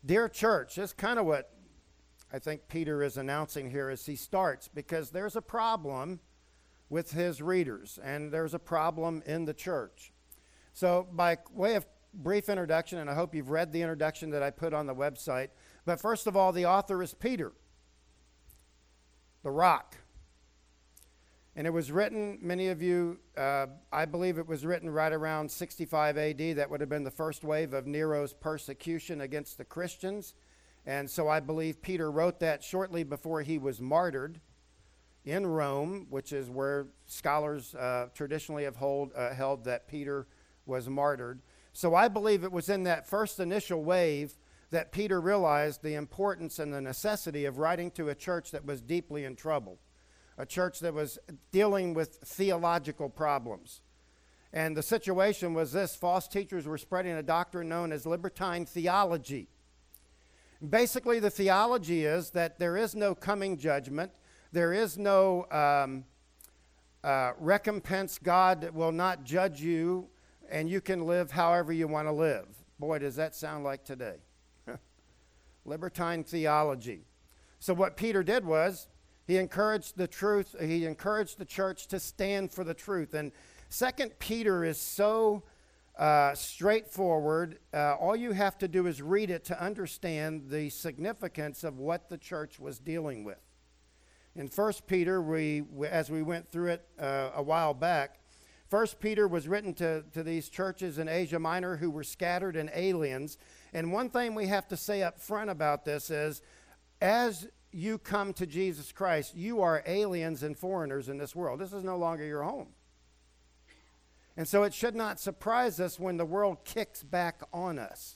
Dear church, that's kind of what I think Peter is announcing here as he starts, because there's a problem with his readers, and there's a problem in the church. So by way of brief introduction, and I hope you've read the introduction that I put on the website, but first of all, the author is Peter, the rock. And it was written, many of you, I believe it was written right around 65 AD. That would have been the first wave of Nero's persecution against the Christians. And so I believe Peter wrote that shortly before he was martyred in Rome, which is where scholars traditionally have held that Peter was martyred. So I believe it was in that first initial wave that Peter realized the importance and the necessity of writing to a church that was deeply in trouble, a church that was dealing with theological problems. And the situation was this: false teachers were spreading a doctrine known as libertine theology. Basically, the theology is that there is no coming judgment. There is no recompense. God will not judge you, and you can live however you want to live. Boy, does that sound like today. Libertine theology. So what Peter did was he encouraged the truth. He encouraged the church to stand for the truth. And 2 Peter is so straightforward. All you have to do is read it to understand the significance of what the church was dealing with. In 1 Peter, as we went through it a while back, 1 Peter was written to these churches in Asia Minor who were scattered and aliens. And one thing we have to say up front about this is, as you come to Jesus Christ, you are aliens and foreigners in this world. This is no longer your home. And so it should not surprise us when the world kicks back on us.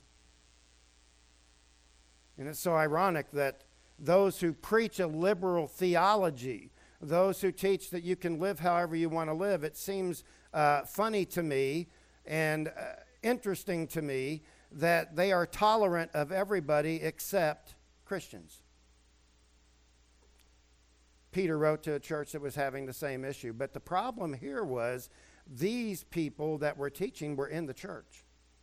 And it's so ironic that those who preach a liberal theology, those who teach that you can live however you want to live, it seems funny to me and interesting to me that they are tolerant of everybody except Christians. Peter wrote to a church that was having the same issue. But the problem here was these people that were teaching were in the church.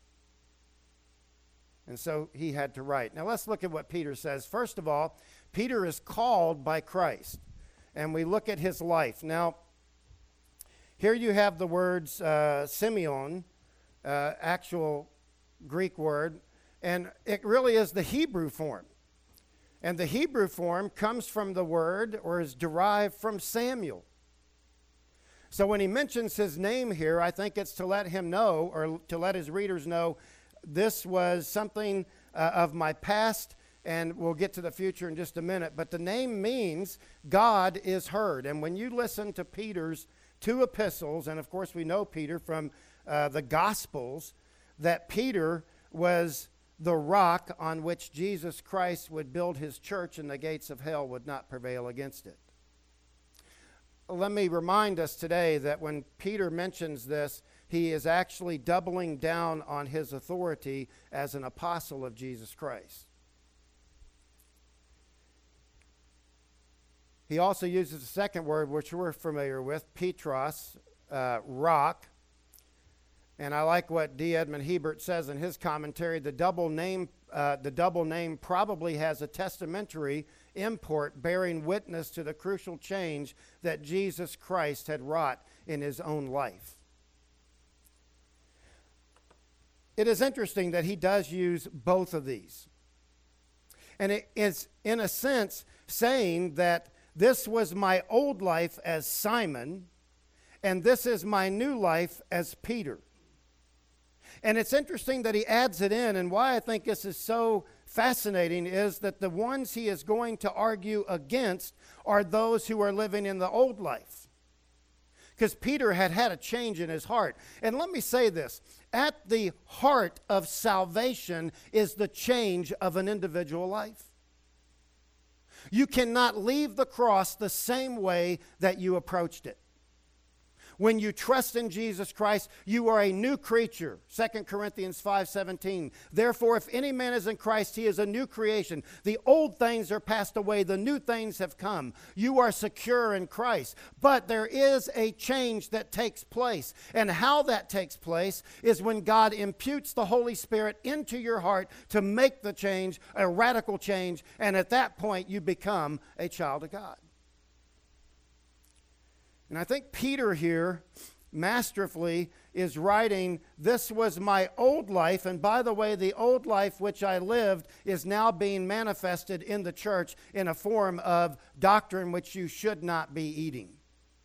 And so he had to write. Now let's look at what Peter says. First of all, Peter is called by Christ. And we look at his life. Now, here you have the words Simeon, actual Greek word. And it really is the Hebrew form. And the Hebrew form comes from the word, or is derived from Samuel. So when he mentions his name here, I think it's to let him know, or to let his readers know, this was something of my past, and we'll get to the future in just a minute. But the name means God is heard. And when you listen to Peter's two epistles, and of course we know Peter from the Gospels, that Peter was the rock on which Jesus Christ would build his church, and the gates of hell would not prevail against it. Let me remind us today that when Peter mentions this, he is actually doubling down on his authority as an apostle of Jesus Christ. He also uses a second word, which we're familiar with, Petros, rock. And I like what D. Edmond Hebert says in his commentary. The double name probably has a testamentary import bearing witness to the crucial change that Jesus Christ had wrought in his own life. It is interesting that he does use both of these. And it is, in a sense, saying that this was my old life as Simon, and this is my new life as Peter. And it's interesting that he adds it in, and why I think this is so fascinating is that the ones he is going to argue against are those who are living in the old life. Because Peter had had a change in his heart. And let me say this, at the heart of salvation is the change of an individual life. You cannot leave the cross the same way that you approached it. When you trust in Jesus Christ, you are a new creature. 2 Corinthians 5:17. Therefore, if any man is in Christ, he is a new creation. The old things are passed away. The new things have come. You are secure in Christ. But there is a change that takes place. And how that takes place is when God imputes the Holy Spirit into your heart to make the change, a radical change. And at that point, you become a child of God. And I think Peter here, masterfully, is writing, this was my old life, and by the way, the old life which I lived is now being manifested in the church in a form of doctrine which you should not be eating.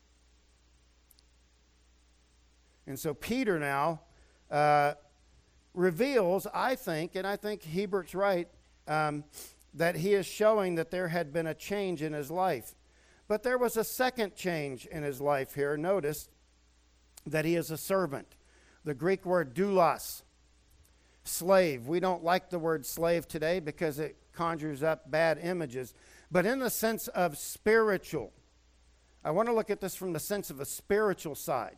And so Peter now reveals, I think, and I think Hebert's right, that he is showing that there had been a change in his life. But there was a second change in his life here. Notice that he is a servant. The Greek word doulos, slave. We don't like the word slave today because it conjures up bad images. But in the sense of spiritual, I want to look at this from the sense of a spiritual side.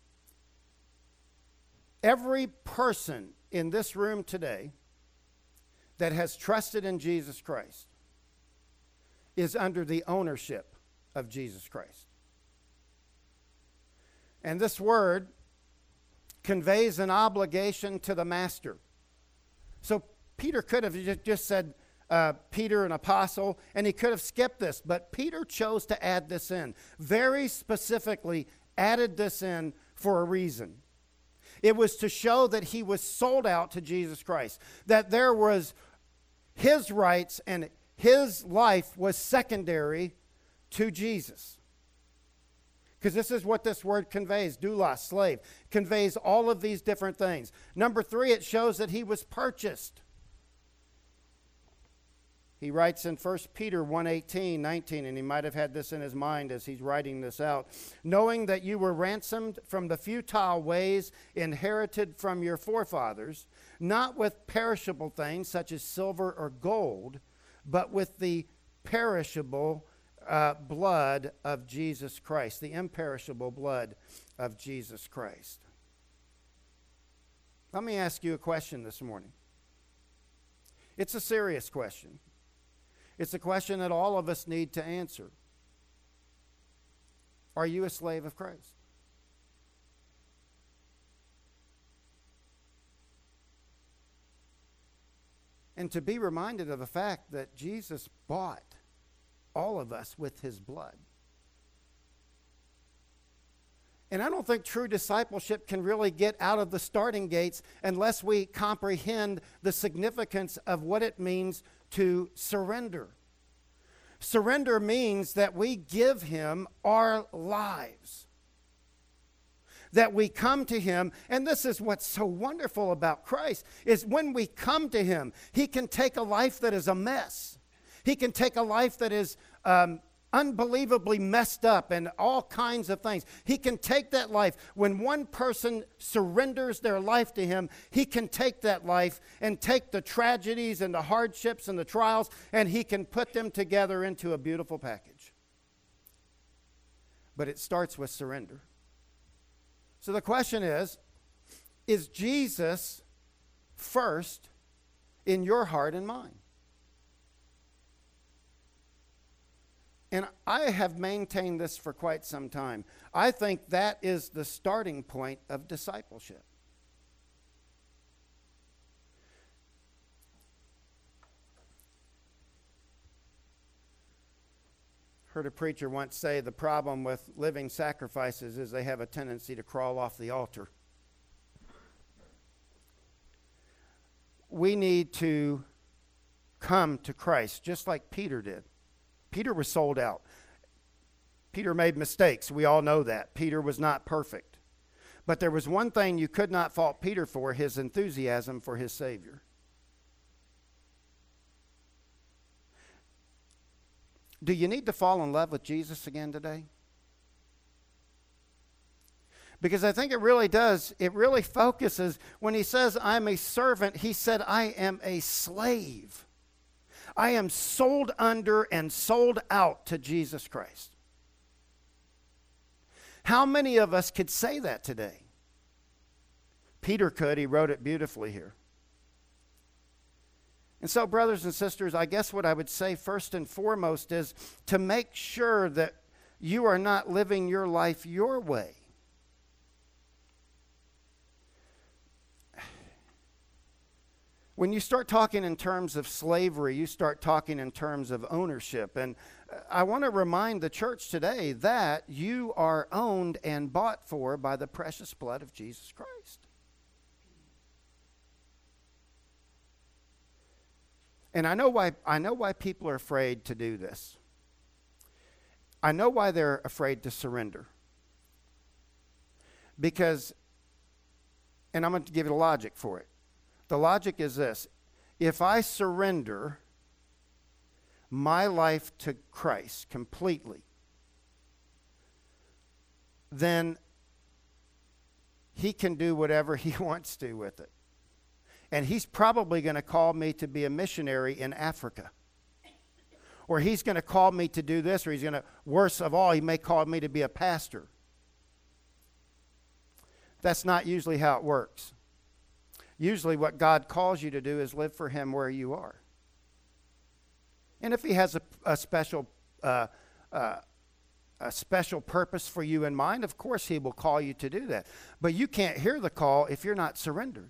Every person in this room today that has trusted in Jesus Christ is under the ownership of Jesus Christ. And this word conveys an obligation to the master. So Peter could have just said, Peter, an apostle, and he could have skipped this, but Peter chose to add this in. Very specifically added this in for a reason. It was to show that he was sold out to Jesus Christ, that there was his rights and his life was secondary to Jesus. Because this is what this word conveys, doulos, slave, conveys all of these different things. Number 3, it shows that he was purchased. He writes in 1 Peter 1:18, 19, and he might have had this in his mind as he's writing this out, knowing that you were ransomed from the futile ways inherited from your forefathers, not with perishable things such as silver or gold, but with the perishable blood of Jesus Christ, the imperishable blood of Jesus Christ. Let me ask you a question this morning. It's a serious question. It's a question that all of us need to answer. Are you a slave of Christ? And to be reminded of the fact that Jesus bought all of us with his blood. And I don't think true discipleship can really get out of the starting gates unless we comprehend the significance of what it means to surrender. Surrender means that we give him our lives. That we come to him, and this is what's so wonderful about Christ, is when we come to him, he can take a life that is a mess. He can take a life that is unbelievably messed up and all kinds of things. He can take that life. When one person surrenders their life to him, he can take that life and take the tragedies and the hardships and the trials, and he can put them together into a beautiful package. But it starts with surrender. So the question is Jesus first in your heart and mind? And I have maintained this for quite some time. I think that is the starting point of discipleship. Heard a preacher once say the problem with living sacrifices is they have a tendency to crawl off the altar. We need to come to Christ just like Peter did. Peter was sold out. Peter made mistakes. We all know that. Peter was not perfect. But there was one thing you could not fault Peter for, his enthusiasm for his Savior. Do you need to fall in love with Jesus again today? Because I think it really does. It really focuses. When he says, I'm a servant, he said, I am a slave. I am sold under and sold out to Jesus Christ. How many of us could say that today? Peter could. He wrote it beautifully here. And so, brothers and sisters, I guess what I would say first and foremost is to make sure that you are not living your life your way. When you start talking in terms of slavery, you start talking in terms of ownership. And I want to remind the church today that you are owned and bought for by the precious blood of Jesus Christ. And I know why people are afraid to do this. I know why they're afraid to surrender. Because, and I'm going to give you a logic for it. The logic is this: if I surrender my life to Christ completely, then he can do whatever he wants to with it. And he's probably going to call me to be a missionary in Africa. Or he's going to call me to do this, or he's going to, worst of all, he may call me to be a pastor. That's not usually how it works. Usually what God calls you to do is live for him where you are. And if he has a special purpose for you in mind, of course he will call you to do that. But you can't hear the call if you're not surrendered.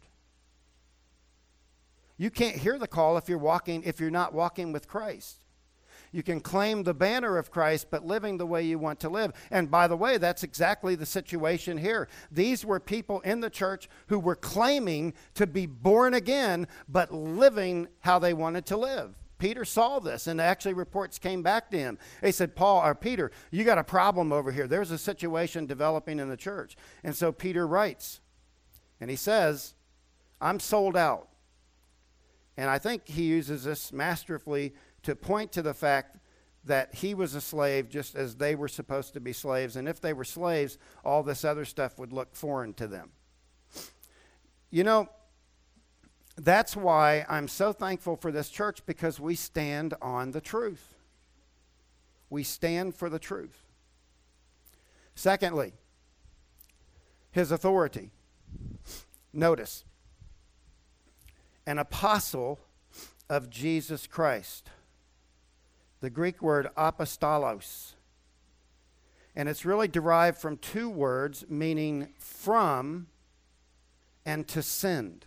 You can't hear the call if you're not walking with Christ. You can claim the banner of Christ, but living the way you want to live. And by the way, that's exactly the situation here. These were people in the church who were claiming to be born again, but living how they wanted to live. Peter saw this, and actually reports came back to him. They said, Peter, you got a problem over here. There's a situation developing in the church. And so Peter writes, and he says, I'm sold out. And I think he uses this masterfully to point to the fact that he was a slave just as they were supposed to be slaves. And if they were slaves, all this other stuff would look foreign to them. You know, that's why I'm so thankful for this church, because we stand on the truth. We stand for the truth. Secondly, his authority. Notice, an apostle of Jesus Christ. The Greek word apostolos. And it's really derived from two words meaning from and to send.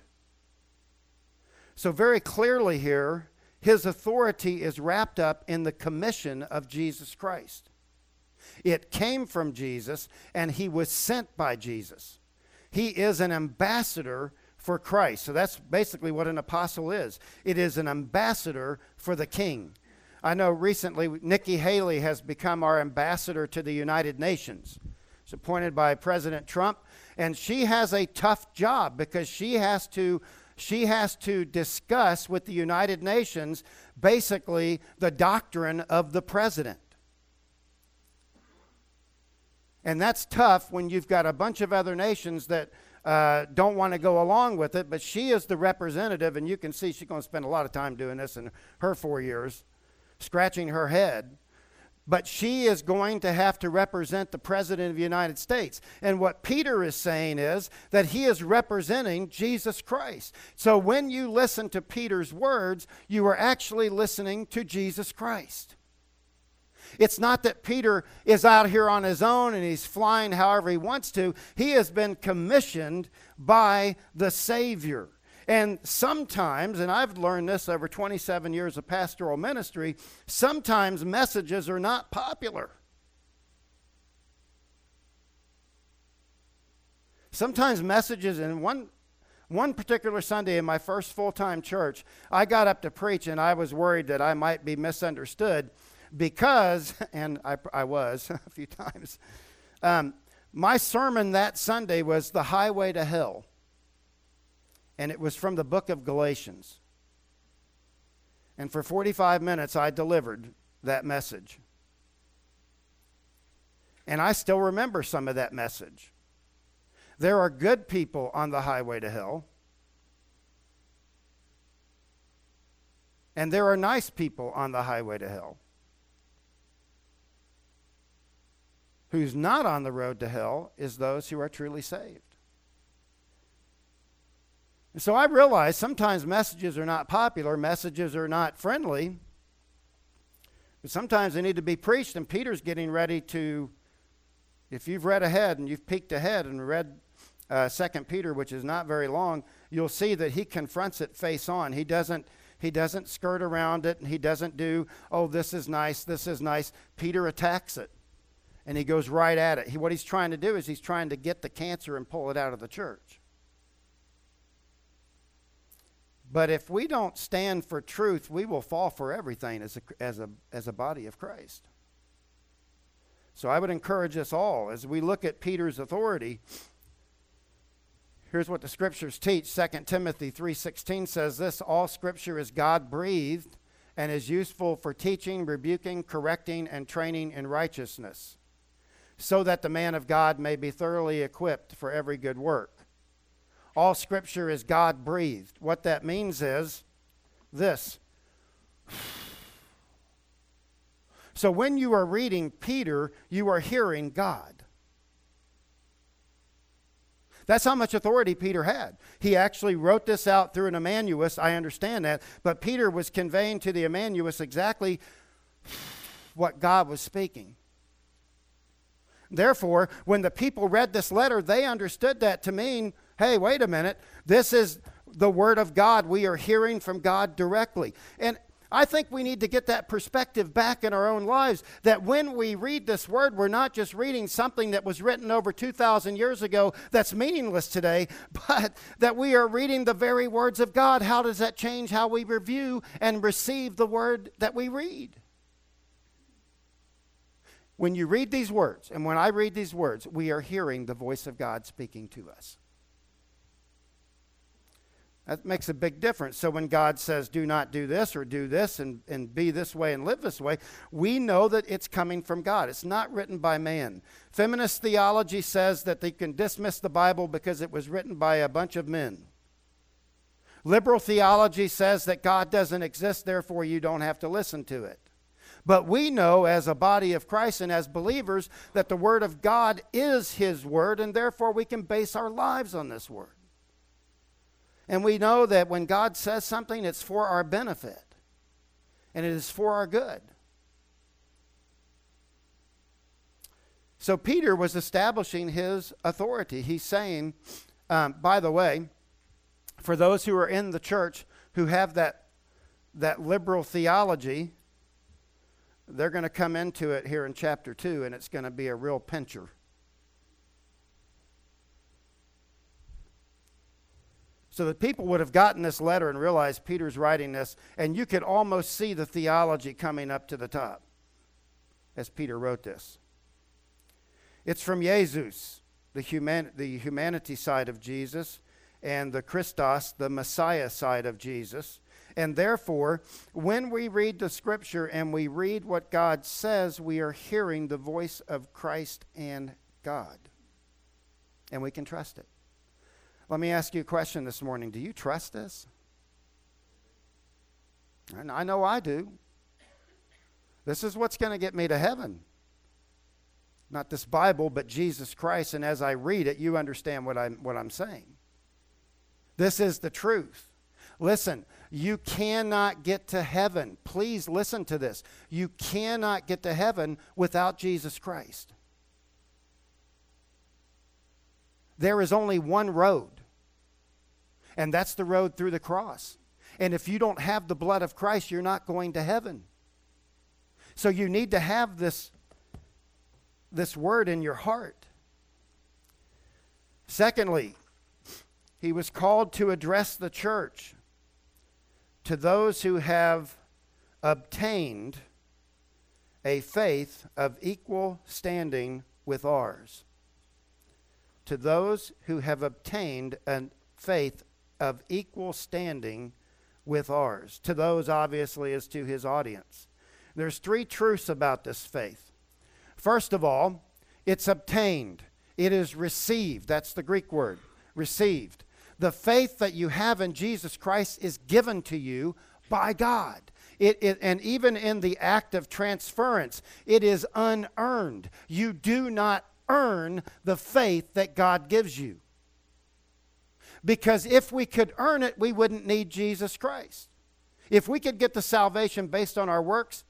So very clearly here, his authority is wrapped up in the commission of Jesus Christ. It came from Jesus, and he was sent by Jesus. He is an ambassador for Christ. So that's basically what an apostle is. It is an ambassador for the King. I know recently Nikki Haley has become our ambassador to the United Nations. She's appointed by President Trump, and she has a tough job because she has to discuss with the United Nations basically the doctrine of the president. And that's tough when you've got a bunch of other nations that don't want to go along with it, but she is the representative, and you can see she's going to spend a lot of time doing this in her 4 years, scratching her head. But she is going to have to represent the President of the United States. And what Peter is saying is that he is representing Jesus Christ. So when you listen to Peter's words, you are actually listening to Jesus Christ. It's not that Peter is out here on his own and he's flying however he wants to. He has been commissioned by the Savior. And sometimes, and I've learned this over 27 years of pastoral ministry, sometimes messages are not popular. Sometimes messages, and one particular Sunday in my first full-time church, I got up to preach and I was worried that I might be misunderstood because, and I was a few times, my sermon that Sunday was The Highway to Hell. And it was from the book of Galatians. And for 45 minutes, I delivered that message. And I still remember some of that message. There are good people on the highway to hell. And there are nice people on the highway to hell. who's not on the road to hell is those who are truly saved. And so I realize sometimes messages are not popular, messages are not friendly, but sometimes they need to be preached, and Peter's getting ready to, if you've read ahead and you've peeked ahead and read 2 Peter, which is not very long, you'll see that he confronts it face on. He doesn't skirt around it, and he doesn't do, oh, this is nice, this is nice. Peter attacks it, and he goes right at it. What he's trying to do is he's trying to get the cancer and pull it out of the church. But if we don't stand for truth, we will fall for everything as a body of Christ. So I would encourage us all, as we look at Peter's authority, here's what the Scriptures teach. 2 Timothy 3:16 says this, all Scripture is God-breathed and is useful for teaching, rebuking, correcting, and training in righteousness, so that the man of God may be thoroughly equipped for every good work. All Scripture is God-breathed. What that means is this. So when you are reading Peter, you are hearing God. That's how much authority Peter had. He actually wrote this out through an amanuensis. I understand that. But Peter was conveying to the amanuensis exactly what God was speaking. Therefore, when the people read this letter, they understood that to mean, hey, wait a minute, this is the Word of God. We are hearing from God directly. And I think we need to get that perspective back in our own lives, that when we read this Word, we're not just reading something that was written over 2,000 years ago that's meaningless today, but that we are reading the very words of God. How does that change how we review and receive the Word that we read? When you read these words, and when I read these words, we are hearing the voice of God speaking to us. That makes a big difference. So when God says, do not do this or do this and be this way and live this way, we know that it's coming from God. It's not written by man. Feminist theology says that they can dismiss the Bible because it was written by a bunch of men. Liberal theology says that God doesn't exist, therefore you don't have to listen to it. But we know as a body of Christ and as believers that the Word of God is His Word, and therefore we can base our lives on this Word. And we know that when God says something, it's for our benefit, and it is for our good. So Peter was establishing his authority. He's saying, by the way, for those who are in the church who have that liberal theology, they're going to come into it here in chapter 2, and it's going to be a real pincher. So the people would have gotten this letter and realized Peter's writing this, and you could almost see the theology coming up to the top as Peter wrote this. It's from Jesus, the humanity side of Jesus, and the Christos, the Messiah side of Jesus. And therefore, when we read the Scripture and we read what God says, we are hearing the voice of Christ and God. And we can trust it. Let me ask you a question this morning. Do you trust this? And I know I do. This is what's going to get me to heaven. Not this Bible, but Jesus Christ. And as I read it, you understand what I'm saying. This is the truth. Listen, you cannot get to heaven. Please listen to this. You cannot get to heaven without Jesus Christ. There is only one road, and that's the road through the cross. And if you don't have the blood of Christ, you're not going to heaven. So you need to have this word in your heart. Secondly, he was called to address the church, to those who have obtained a faith of equal standing with ours. To those who have obtained a faith of equal standing with ours. To those, obviously, is to his audience. There's three truths about this faith. First of all, it's obtained. It is received. That's the Greek word, received. The faith that you have in Jesus Christ is given to you by God. And even in the act of transference, it is unearned. You do not earn the faith that God gives you. Because if we could earn it, we wouldn't need Jesus Christ. If we could get the salvation based on our works,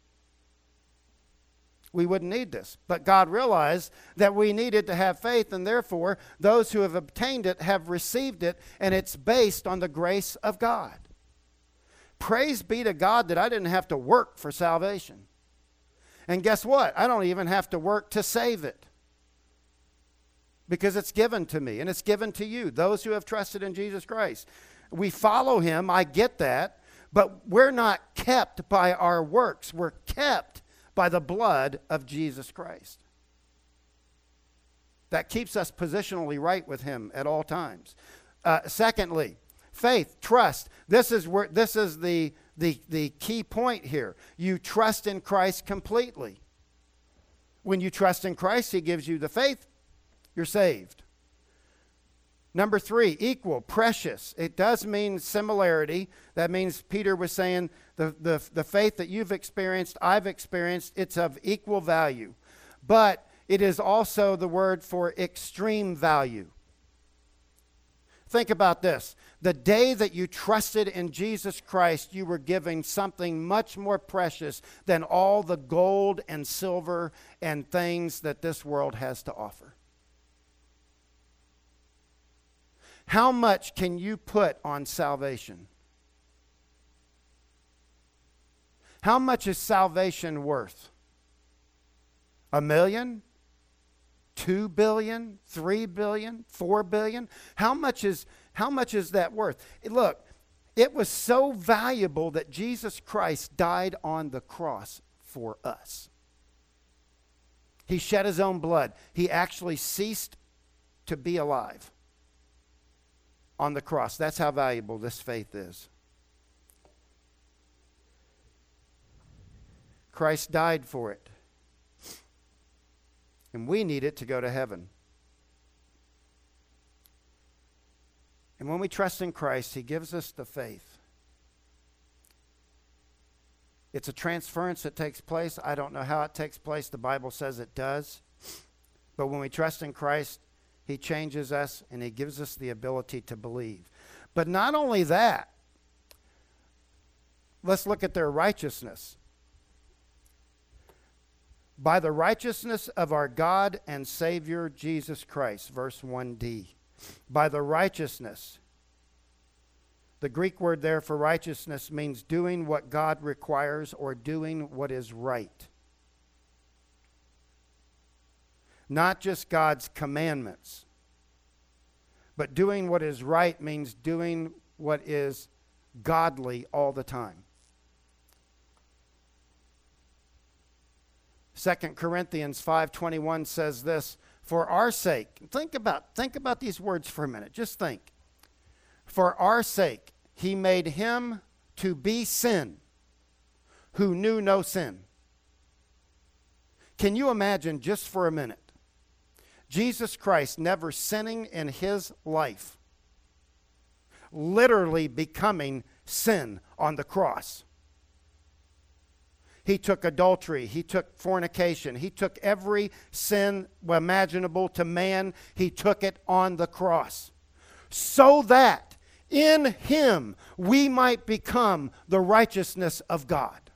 we wouldn't need this. But God realized that we needed to have faith, and therefore those who have obtained it have received it, and it's based on the grace of God. Praise be to God that I didn't have to work for salvation. And guess what? I don't even have to work to save it, because it's given to me and it's given to you, those who have trusted in Jesus Christ. We follow him, I get that, but we're not kept by our works. We're kept by the blood of Jesus Christ. That keeps us positionally right with him at all times. Secondly, faith, trust. This is the key point here. You trust in Christ completely. When you trust in Christ, he gives you the faith, you're saved. Number 3, equal, precious. It does mean similarity. That means Peter was saying the faith that you've experienced, I've experienced, it's of equal value. But it is also the word for extreme value. Think about this. The day that you trusted in Jesus Christ, you were giving something much more precious than all the gold and silver and things that this world has to offer. How much can you put on salvation? How much is salvation worth? $1 million? $2 billion? $3 billion? $4 billion? How much is that worth? Look, it was so valuable that Jesus Christ died on the cross for us. He shed his own blood. He actually ceased to be alive on the cross. That's how valuable this faith is. Christ died for it. And we need it to go to heaven. And when we trust in Christ, he gives us the faith. It's a transference that takes place. I don't know how it takes place. The Bible says it does. But when we trust in Christ, he changes us and he gives us the ability to believe. But not only that, let's look at their righteousness. By the righteousness of our God and Savior Jesus Christ, verse 1d. By the righteousness. The Greek word there for righteousness means doing what God requires or doing what is right. Not just God's commandments, but doing what is right means doing what is godly all the time. 2 Corinthians 5:21 says this, for our sake, think about these words for a minute, just think. For our sake, he made him to be sin who knew no sin. Can you imagine just for a minute, Jesus Christ never sinning in his life, literally becoming sin on the cross? He took adultery, he took fornication, he took every sin imaginable to man, he took it on the cross. So that in him we might become the righteousness of God.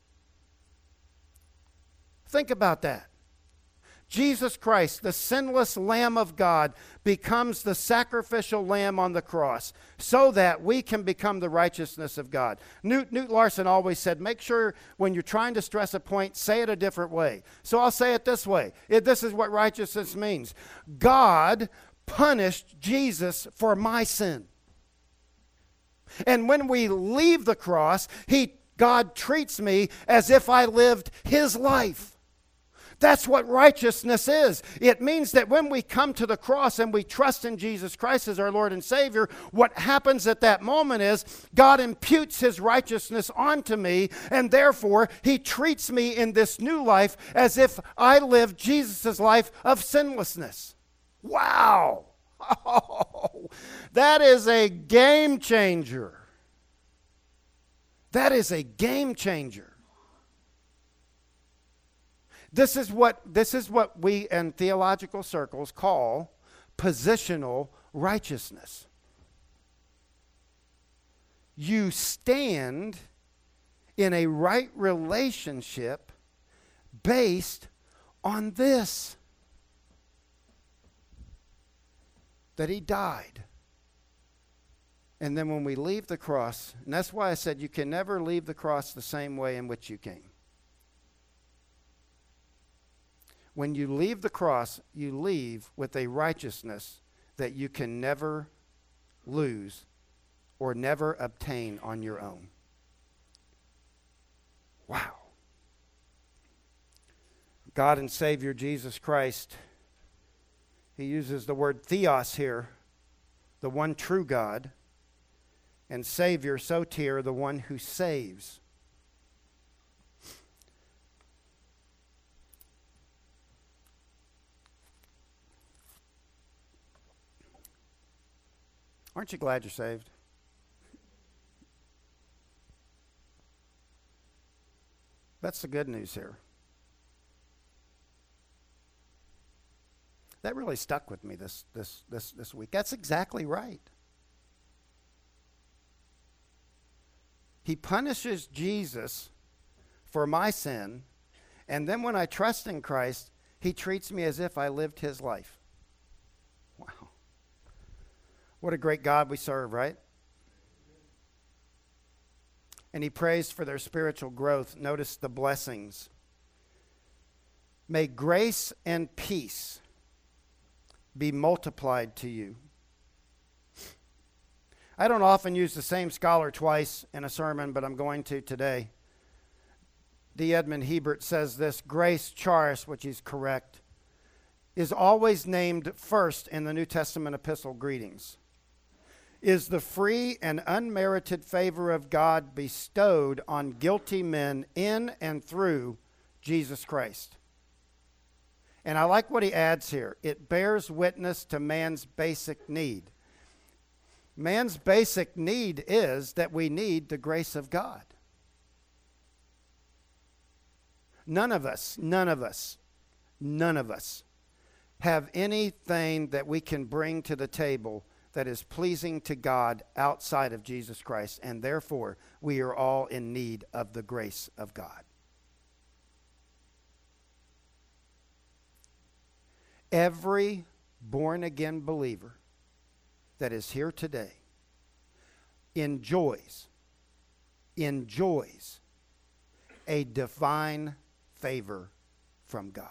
Think about that. Jesus Christ, the sinless Lamb of God, becomes the sacrificial lamb on the cross so that we can become the righteousness of God. Newt Larson always said, make sure when you're trying to stress a point, say it a different way. So I'll say it this way. This is what righteousness means. God punished Jesus for my sin. And when we leave the cross, God treats me as if I lived his life. That's what righteousness is. It means that when we come to the cross and we trust in Jesus Christ as our Lord and Savior, what happens at that moment is God imputes his righteousness onto me, and therefore he treats me in this new life as if I lived Jesus' life of sinlessness. Wow! Oh, that is a game changer. That is a game changer. This is what we in theological circles call positional righteousness. You stand in a right relationship based on this, that he died. And then when we leave the cross, and that's why I said you can never leave the cross the same way in which you came. When you leave the cross, you leave with a righteousness that you can never lose or never obtain on your own. Wow. God and Savior Jesus Christ, he uses the word theos here, the one true God, and Savior, soter, the one who saves. Aren't you glad you're saved? That's the good news here. That really stuck with me this week. That's exactly right. He punishes Jesus for my sin, and then when I trust in Christ, he treats me as if I lived his life. Wow. What a great God we serve, right? And he prays for their spiritual growth. Notice the blessings. May grace and peace be multiplied to you. I don't often use the same scholar twice in a sermon, but I'm going to today. D. Edmund Hebert says this: grace charis, which is correct, is always named first in the New Testament epistle greetings, is the free and unmerited favor of God bestowed on guilty men in and through Jesus Christ. And I like what he adds here. It bears witness to man's basic need. Man's basic need is that we need the grace of God. None of us have anything that we can bring to the table that is pleasing to God outside of Jesus Christ, and therefore we are all in need of the grace of God. Every born-again believer that is here today enjoys a divine favor from God.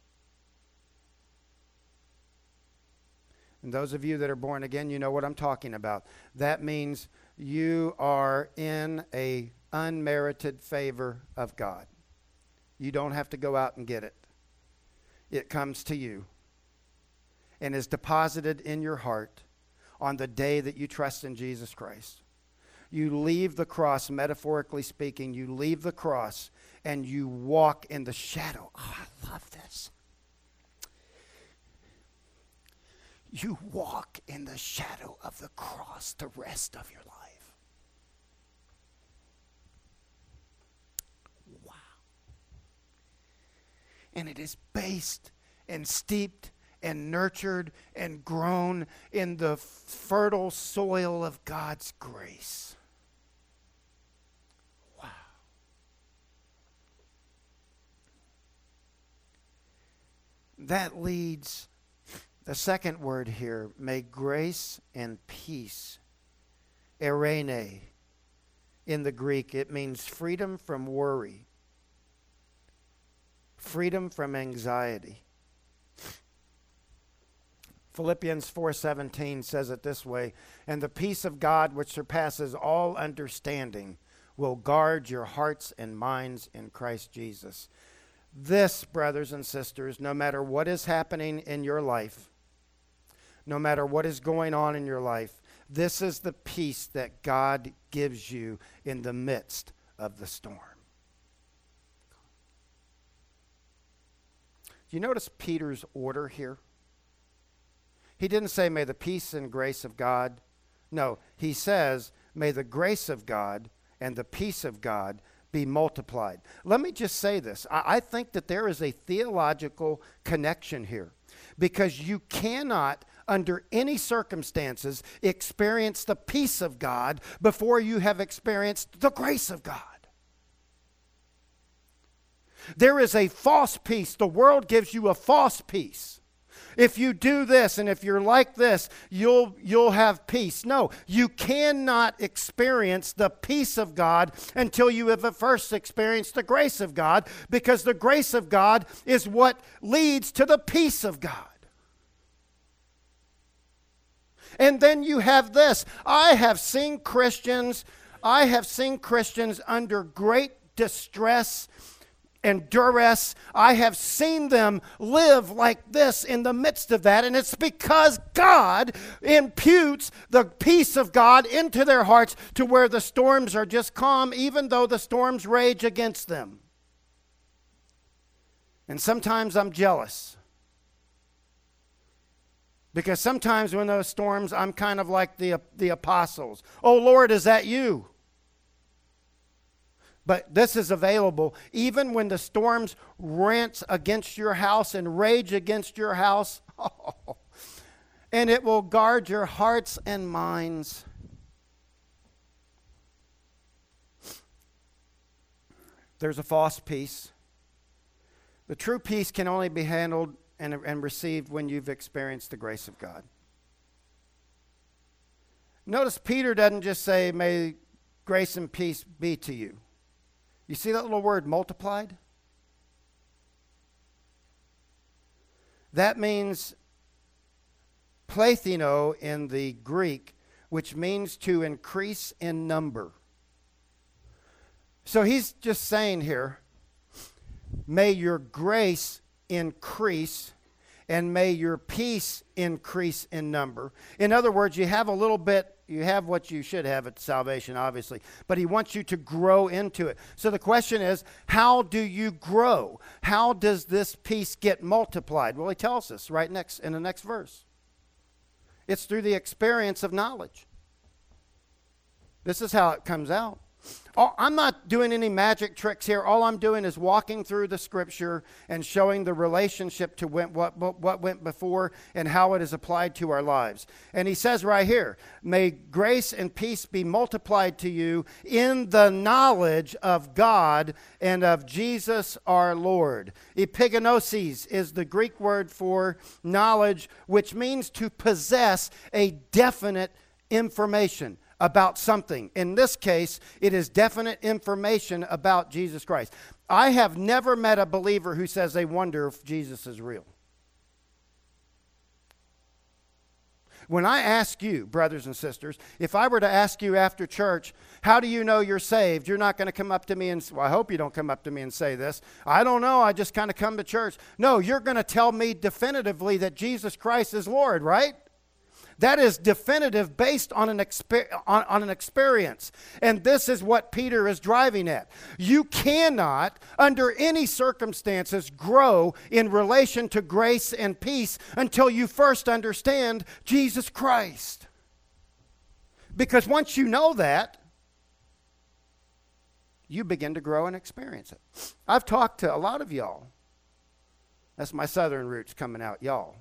And those of you that are born again, you know what I'm talking about. That means you are in a unmerited favor of God. You don't have to go out and get it. It comes to you and is deposited in your heart on the day that you trust in Jesus Christ. You leave the cross, metaphorically speaking, you leave the cross and you walk in the shadow. Oh, I love this. You walk in the shadow of the cross the rest of your life. Wow. And it is based and steeped and nurtured and grown in the fertile soil of God's grace. Wow. That leads the second word here, may grace and peace. Eirene. In the Greek, it means freedom from worry, freedom from anxiety. Philippians 4:17 says it this way: and the peace of God, which surpasses all understanding, will guard your hearts and minds in Christ Jesus. This, brothers and sisters, no matter what is happening in your life, no matter what is going on in your life, this is the peace that God gives you in the midst of the storm. Do you notice Peter's order here? He didn't say, may the peace and grace of God. No, he says, may the grace of God and the peace of God be multiplied. Let me just say this. I think that there is a theological connection here, because you cannot, under any circumstances, experience the peace of God before you have experienced the grace of God. There is a false peace. The world gives you a false peace. If you do this and if you're like this, you'll have peace. No, you cannot experience the peace of God until you have first experienced the grace of God, because the grace of God is what leads to the peace of God. And then you have this. I have seen Christians under great distress and duress. I have seen them live like this in the midst of that, and it's because God imputes the peace of God into their hearts to where the storms are just calm, even though the storms rage against them. And sometimes I'm jealous, because sometimes when those storms, I'm kind of like the apostles. Oh Lord, is that you? But this is available even when the storms rant against your house and rage against your house. And it will guard your hearts and minds. There's a false peace. The true peace can only be handled and received when you've experienced the grace of God. Notice Peter doesn't just say, may grace and peace be to you. You see that little word, multiplied? That means plethino in the Greek, which means to increase in number. So he's just saying here, may your grace increase, and may your peace increase in number. In other words, you have a little bit, you have what you should have at salvation, obviously, but he wants you to grow into it. So the question is, how do you grow? How does this peace get multiplied? Well, he tells us right next in the next verse. It's through the experience of knowledge. This is how it comes out. I'm not doing any magic tricks here. All I'm doing is walking through the scripture and showing the relationship to what went before and how it is applied to our lives. And he says right here, may grace and peace be multiplied to you in the knowledge of God and of Jesus our Lord. Epignosis is the Greek word for knowledge, which means to possess a definite information about something. In this case, it is definite information about Jesus Christ. I have never met a believer who says they wonder if Jesus is real. When I ask you, brothers and sisters, if I were to ask you after church, how do you know you're saved? You're not going to come up to me and, well, I hope you don't come up to me and say this. I don't know, I just kind of come to church. No, you're going to tell me definitively that Jesus Christ is Lord, right? That is definitive based on an experience. And this is what Peter is driving at. You cannot, under any circumstances, grow in relation to grace and peace until you first understand Jesus Christ. Because once you know that, you begin to grow and experience it. I've talked to a lot of y'all. That's my southern roots coming out, y'all.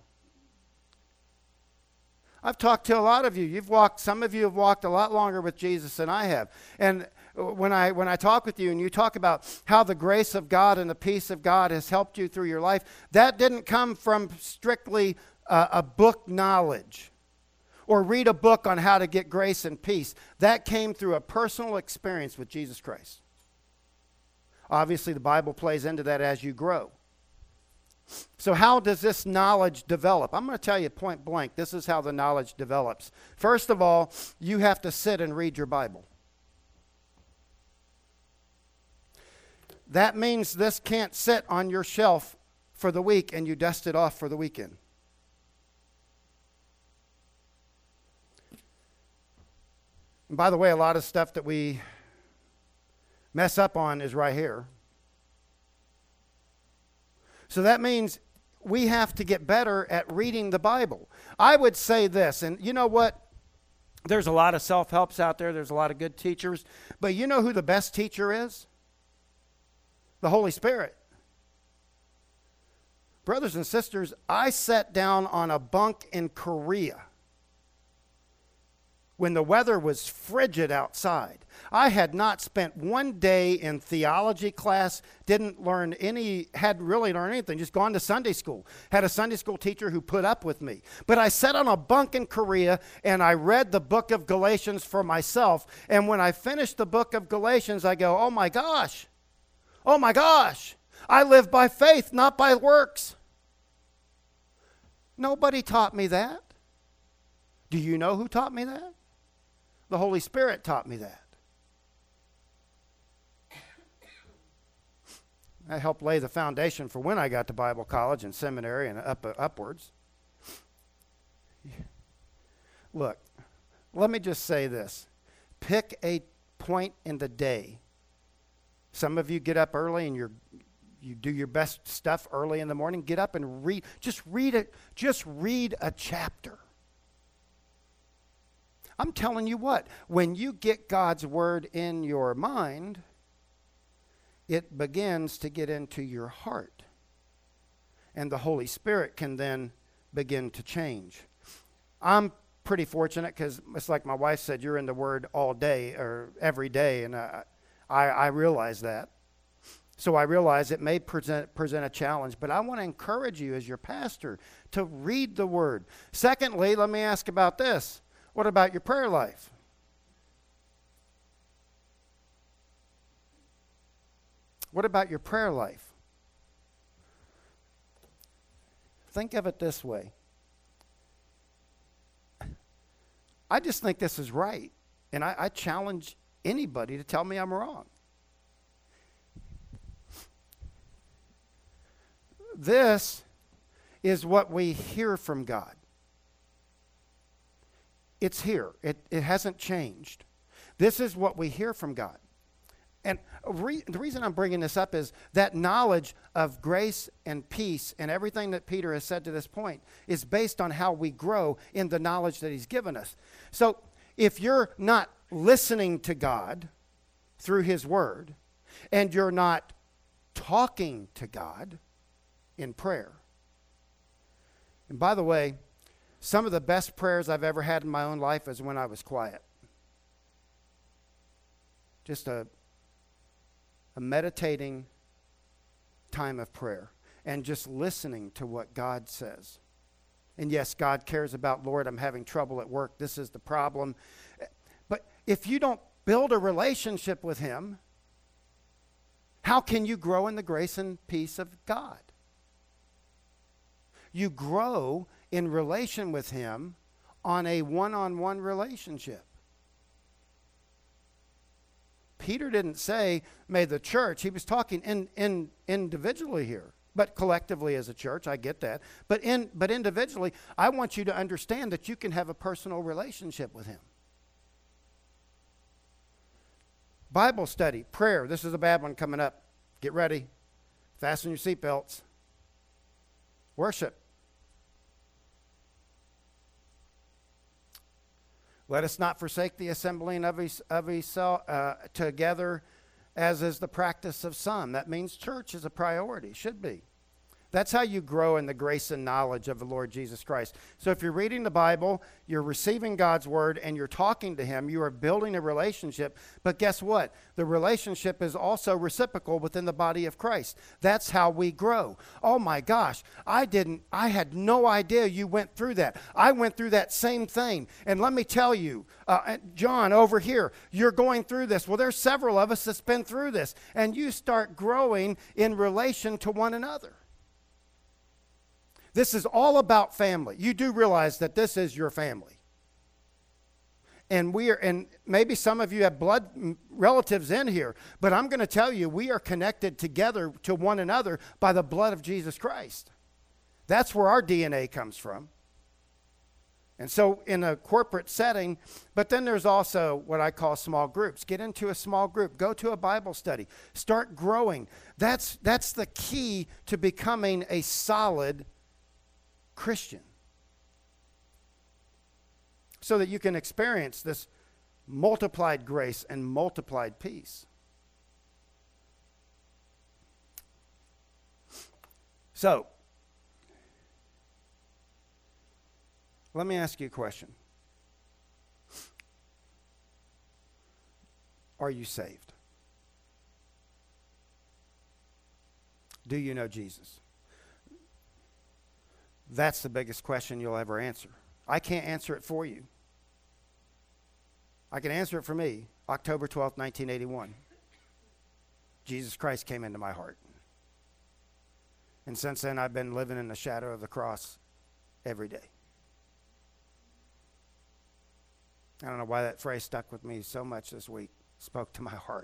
I've talked to a lot of you. Some of you have walked a lot longer with Jesus than I have. And when I talk with you and you talk about how the grace of God and the peace of God has helped you through your life, that didn't come from strictly a book knowledge or read a book on how to get grace and peace. That came through a personal experience with Jesus Christ. Obviously, the Bible plays into that as you grow. So how does this knowledge develop? I'm going to tell you point blank, this is how the knowledge develops. First of all, you have to sit and read your Bible. That means this can't sit on your shelf for the week and you dust it off for the weekend. And by the way, a lot of stuff that we mess up on is right here. So that means we have to get better at reading the Bible. I would say this, and you know what? There's a lot of self-helps out there. There's a lot of good teachers. But you know who the best teacher is? The Holy Spirit. Brothers and sisters, I sat down on a bunk in Korea when the weather was frigid outside. I had not spent one day in theology class, hadn't really learned anything, just gone to Sunday school. Had a Sunday school teacher who put up with me. But I sat on a bunk in Korea and I read the book of Galatians for myself. And when I finished the book of Galatians, I go, oh my gosh, I live by faith, not by works. Nobody taught me that. Do you know who taught me that? The Holy Spirit taught me that. That helped lay the foundation for when I got to Bible college and seminary and upwards. Look, let me just say this. Pick a point in the day. Some of you get up early and you do your best stuff early in the morning. Get up and read. Just read a chapter. I'm telling you what, when you get God's word in your mind, it begins to get into your heart. And the Holy Spirit can then begin to change. I'm pretty fortunate because it's like my wife said, you're in the word all day or every day. And I realize that. So I realize it may present a challenge, but I want to encourage you as your pastor to read the word. Secondly, let me ask about this. What about your prayer life? What about your prayer life? Think of it this way. I just think this is right, and I challenge anybody to tell me I'm wrong. This is what we hear from God. It's here. It hasn't changed. This is what we hear from God. And the reason I'm bringing this up is that knowledge of grace and peace and everything that Peter has said to this point is based on how we grow in the knowledge that he's given us. So if you're not listening to God through his word and you're not talking to God in prayer. And by the way, some of the best prayers I've ever had in my own life is when I was quiet. Just a meditating time of prayer and just listening to what God says. And yes, God cares about, Lord, I'm having trouble at work. This is the problem. But if you don't build a relationship with him, how can you grow in the grace and peace of God? You grow in relation with him on a one-on-one relationship. Peter didn't say, may the church. He was talking individually here, but collectively as a church, I get that. But individually, I want you to understand that you can have a personal relationship with him. Bible study, prayer. This is a bad one coming up. Get ready. Fasten your seatbelts. Worship. Let us not forsake the assembling together, as is the practice of some. That means church is a priority, should be. That's how you grow in the grace and knowledge of the Lord Jesus Christ. So if you're reading the Bible, you're receiving God's word, and you're talking to him, you are building a relationship. But guess what? The relationship is also reciprocal within the body of Christ. That's how we grow. Oh my gosh, I had no idea you went through that. I went through that same thing. And let me tell you, John, over here, you're going through this. Well, there's several of us that's been through this. And you start growing in relation to one another. This is all about family. You do realize that this is your family. And maybe some of you have blood relatives in here, but I'm going to tell you, we are connected together to one another by the blood of Jesus Christ. That's where our DNA comes from. And so in a corporate setting, but then there's also what I call small groups. Get into a small group. Go to a Bible study. Start growing. That's the key to becoming a solid Christian. so that you can experience this multiplied grace and multiplied peace. So, let me ask you a question. Are you saved? Do you know Jesus? That's the biggest question you'll ever answer. I can't answer it for you. I can answer it for me. October 12th, 1981. Jesus Christ came into my heart. And since then, I've been living in the shadow of the cross every day. I don't know why that phrase stuck with me so much this week. Spoke to my heart.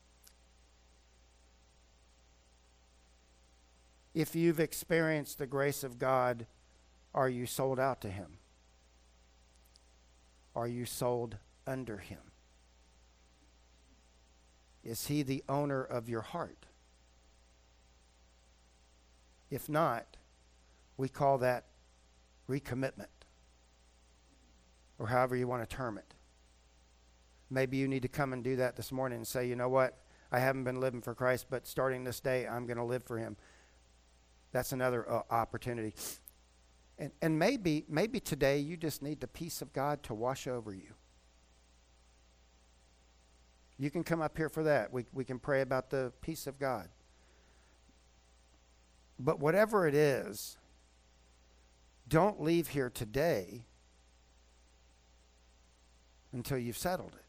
If you've experienced the grace of God, are you sold out to Him? Are you sold under Him? Is He the owner of your heart? If not, we call that recommitment, or however you want to term it. Maybe you need to come and do that this morning and say, you know what? I haven't been living for Christ, but starting this day, I'm going to live for Him. That's another opportunity. And maybe today you just need the peace of God to wash over you. You can come up here for that. We can pray about the peace of God. But whatever it is, don't leave here today until you've settled it.